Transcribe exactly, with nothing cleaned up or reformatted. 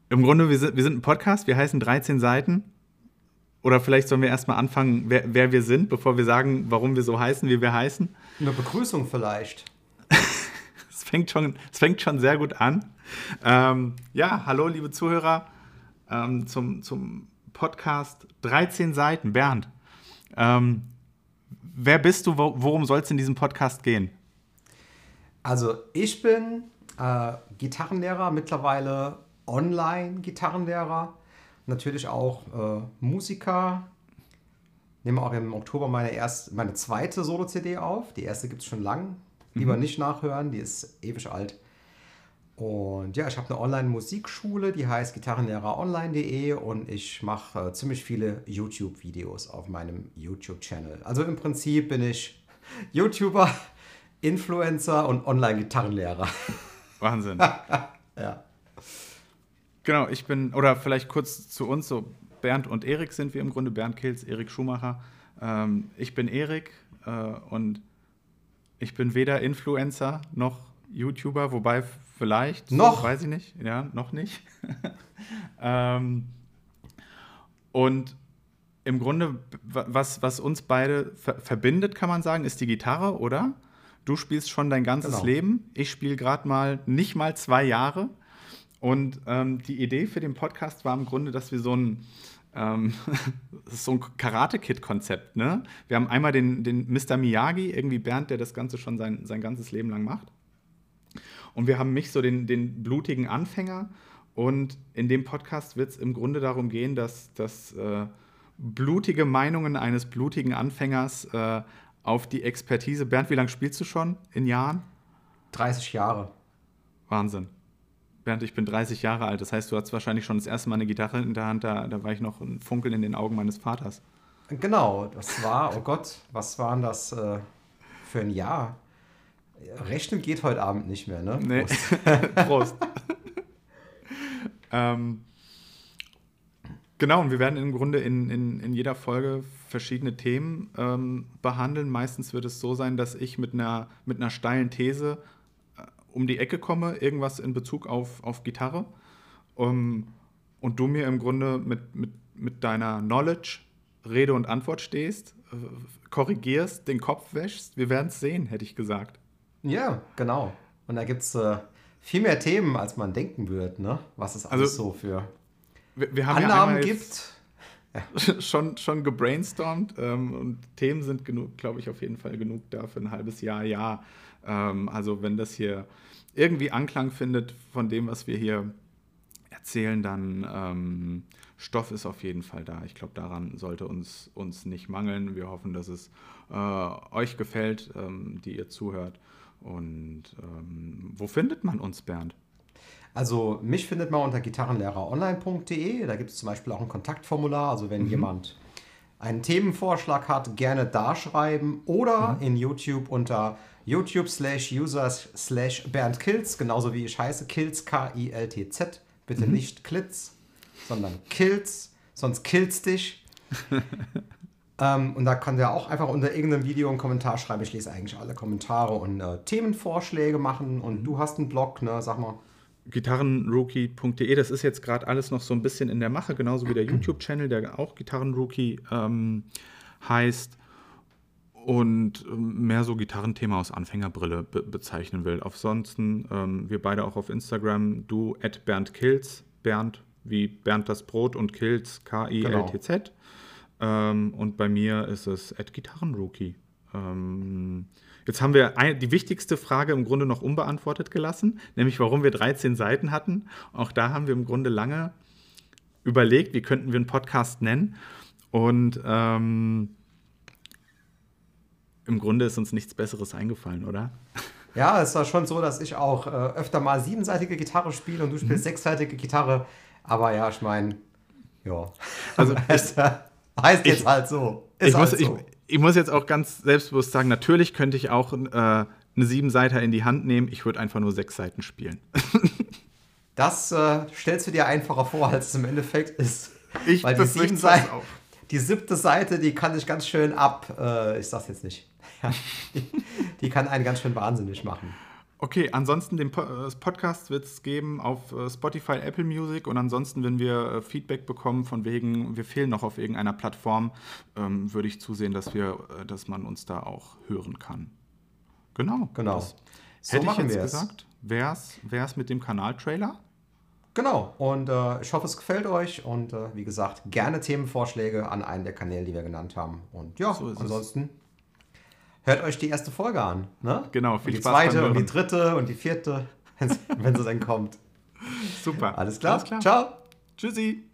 Im Grunde, wir sind, wir sind ein Podcast, wir heißen dreizehn Seiten. Oder vielleicht sollen wir erstmal anfangen, wer, wer wir sind, bevor wir sagen, warum wir so heißen, wie wir heißen. Eine Begrüßung vielleicht. Es fängt schon, es fängt schon sehr gut an. Ähm, ja, hallo liebe Zuhörer ähm, zum, zum Podcast dreizehn Seiten. Bernd, ähm, wer bist du, worum soll es in diesem Podcast gehen? Also ich bin äh, Gitarrenlehrer, mittlerweile Online-Gitarrenlehrer, natürlich auch äh, Musiker. Nehme auch im Oktober meine, erste, meine zweite Solo-C D auf. Die erste gibt es schon lang. Lieber mhm. nicht nachhören, die ist ewig alt. Und ja, ich habe eine Online-Musikschule, die heißt gitarrenlehreronline punkt de und ich mache äh, ziemlich viele YouTube-Videos auf meinem YouTube-Channel. Also im Prinzip bin ich YouTuber, Influencer und Online-Gitarrenlehrer. Wahnsinn. Ja. Genau, ich bin, oder vielleicht kurz zu uns, so Bernd und Erik sind wir im Grunde, Bernd Kilz, Erik Schumacher. Ähm, ich bin Erik äh, und ich bin weder Influencer noch YouTuber, wobei vielleicht, noch, so, weiß ich nicht, ja, noch nicht. ähm, und im Grunde, was, was uns beide ver- verbindet, kann man sagen, ist die Gitarre, oder? Du spielst schon dein ganzes genau. Leben. Ich spiele gerade mal nicht mal zwei Jahre. Und ähm, die Idee für den Podcast war im Grunde, dass wir so ein, ähm, das ist so ein Karate-Kid-Konzept, ne? Wir haben einmal den, den Mister Miyagi, irgendwie Bernd, der das Ganze schon sein, sein ganzes Leben lang macht. Und wir haben mich, so den, den blutigen Anfänger. Und in dem Podcast wird es im Grunde darum gehen, dass, dass äh, blutige Meinungen eines blutigen Anfängers äh, auf die Expertise. Bernd, wie lange spielst du schon in Jahren? dreißig Jahre. Wahnsinn. Bernd, ich bin dreißig Jahre alt. Das heißt, du hattest wahrscheinlich schon das erste Mal eine Gitarre in der Hand. Da, da war ich noch ein Funkeln in den Augen meines Vaters. Genau, das war, oh Gott, was war denn das äh, für ein Jahr? Rechnen geht heute Abend nicht mehr, ne? Nee. Prost. Prost. ähm, genau, und wir werden im Grunde in, in, in jeder Folge verschiedene Themen ähm, behandeln. Meistens wird es so sein, dass ich mit einer, mit einer steilen These um die Ecke komme, irgendwas in Bezug auf, auf Gitarre. Um, und du mir im Grunde mit, mit, mit deiner Knowledge Rede und Antwort stehst, äh, korrigierst, den Kopf wäschst. Wir werden es sehen, hätte ich gesagt. Ja, genau. Und da gibt es äh, viel mehr Themen, als man denken würde, ne? Was es alles Also, so für wir, wir haben Annahmen ja gibt. Ja. schon, schon gebrainstormt ähm, und Themen sind genug, glaube ich, auf jeden Fall genug da für ein halbes Jahr, ja. Ähm, also wenn das hier irgendwie Anklang findet von dem, was wir hier erzählen, dann ähm, Stoff ist auf jeden Fall da. Ich glaube, daran sollte uns, uns nicht mangeln. Wir hoffen, dass es äh, euch gefällt, ähm, die ihr zuhört. Und ähm, wo findet man uns, Bernd? Also mich findet man unter gitarrenlehreronline punkt de. Da gibt es zum Beispiel auch ein Kontaktformular. Also wenn mhm. jemand einen Themenvorschlag hat, gerne da schreiben. Oder mhm. in YouTube unter YouTube slash Users slash Bernd Kilz, genauso wie ich heiße, Kilz, K I L T Z. Bitte mhm. nicht Klitz, sondern Kilz, sonst killst dich. ähm, und da kann der auch einfach unter irgendeinem Video einen Kommentar schreiben. Ich lese eigentlich alle Kommentare und äh, Themenvorschläge machen. Und du hast einen Blog, ne? Sag mal. gitarrenrookie punkt de, das ist jetzt gerade alles noch so ein bisschen in der Mache, genauso wie der YouTube-Channel, der auch Gitarrenrookie ähm, heißt und mehr so Gitarrenthema aus Anfängerbrille be- bezeichnen will. Ansonsten, ähm, wir beide auch auf Instagram, du at Bernd Kilz, Bernd wie Bernd das Brot und Kilz, K I L T Z. Genau. Ähm, und bei mir ist es at Gitarrenrookie. Ähm, Jetzt haben wir ein, die wichtigste Frage im Grunde noch unbeantwortet gelassen, nämlich warum wir dreizehn Seiten hatten. Auch da haben wir im Grunde lange überlegt, wie könnten wir einen Podcast nennen. Und ähm, im Grunde ist uns nichts Besseres eingefallen, oder? Ja, es war schon so, dass ich auch äh, öfter mal siebenseitige Gitarre spiele und du spielst mhm. sechsseitige Gitarre. Aber ja, ich meine, ja. Also es heißt jetzt ich, halt so. Ist ich, halt muss, so. Ich, ich muss jetzt auch ganz selbstbewusst sagen, natürlich könnte ich auch äh, eine Siebenseiter in die Hand nehmen. Ich würde einfach nur sechs Seiten spielen. Das äh, stellst du dir einfacher vor, als es im Endeffekt ist. Ich, Weil die, sieben Seite, die siebte Seite, die kann ich ganz schön ab, äh, ich sag's jetzt nicht, die, die kann einen ganz schön wahnsinnig machen. Okay, ansonsten den po äh, Podcast wird es geben auf äh, Spotify, Apple Music und ansonsten, wenn wir äh, Feedback bekommen von wegen, wir fehlen noch auf irgendeiner Plattform, ähm, würde ich zusehen, dass wir, äh, dass man uns da auch hören kann. Genau. Genau. Das So hätte ich machen jetzt wir es. gesagt, wär's, wär's mit dem Kanaltrailer? Genau, und äh, ich hoffe, es gefällt euch und äh, wie gesagt, gerne Themenvorschläge an einen der Kanäle, die wir genannt haben. Und ja, So ist es. ansonsten hört euch die erste Folge an. Ne? Genau, viel und die Spaß beim zweite und die Hören. dritte und die vierte, wenn sie dann kommt. Super. Alles klar? Alles klar. Ciao. Tschüssi.